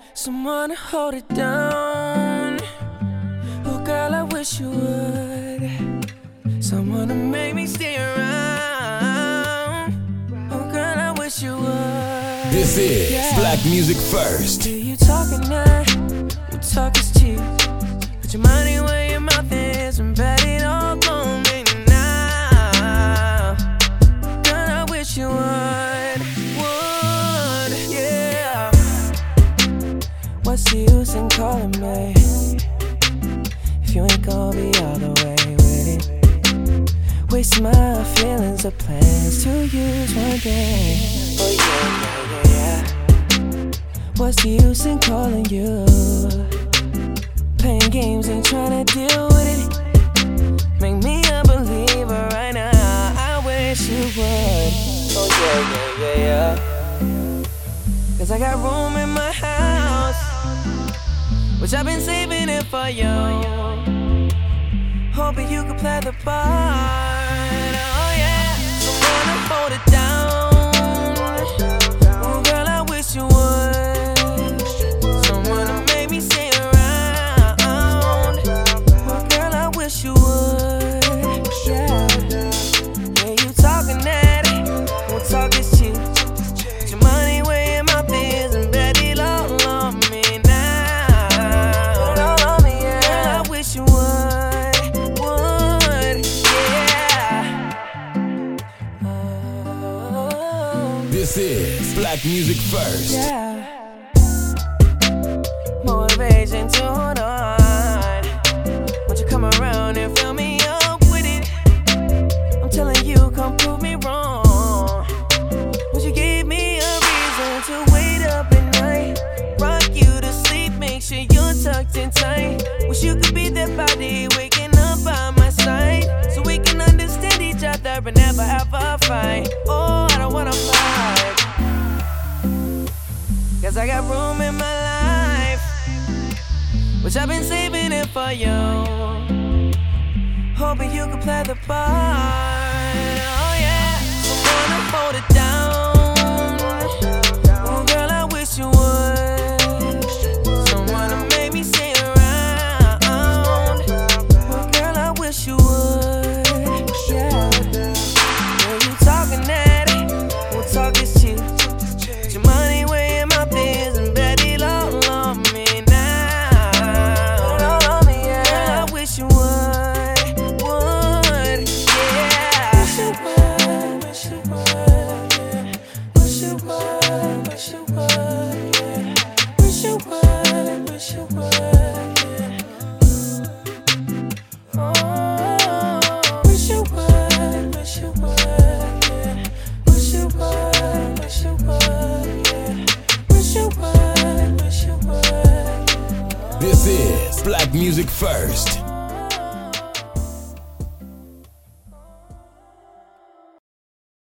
someone to hold it down. Oh girl, I wish you would. Someone to make me stay around. Oh girl, I wish you would. This is Black Music First. Do you talking now? Your talk is cheap. Put your money where your mouth is and bet it all on me now. Girl, I wish you would, yeah. What's the use in calling me if you ain't gonna be all the way with it? Waste my feelings or plans to use one day. Oh yeah. What's the use in calling you? Playing games, ain't tryna deal with it. Make me a believer right now. I wish you would. Oh yeah. Cause I got room in my house, which I've been saving it for you. Hoping you could play the part. Oh yeah, someone to hold it down. Oh girl, I wish you would. Someone to make me stay around. Oh girl, I wish you would. Yeah, you talking that, won't talk is cheap. Put your money where your mouth is and bet it all on me now. All on me, yeah. Girl, I wish you would. This is Black Music First. Yeah. Motivation to hold on. Won't you come around and fill me up with it? I'm telling you, come prove me wrong. Won't you give me a reason to wait up at night? Rock you to sleep, make sure you're tucked in tight. Wish you could be that body waking up by my side, so we can understand each other and never ever fight. Oh, I don't wanna fight, cause I got room in my life, which I've been saving it for you. Hoping you could play the part. Oh yeah, someone to hold it down. Oh girl, I wish you would. Someone to make me stay around. Oh girl, I wish you would. Yeah, you talking that, won't talk is cheap. Put your money where your mouth is and bet it all on me now. All on me, yeah. Girl, I wish you would, yeah. Wish you would, yeah. Wish you would, yeah. Wish you would, yeah. Oh, wish you would, yeah. Wish you would, yeah. Wish you would. This is Black Music First.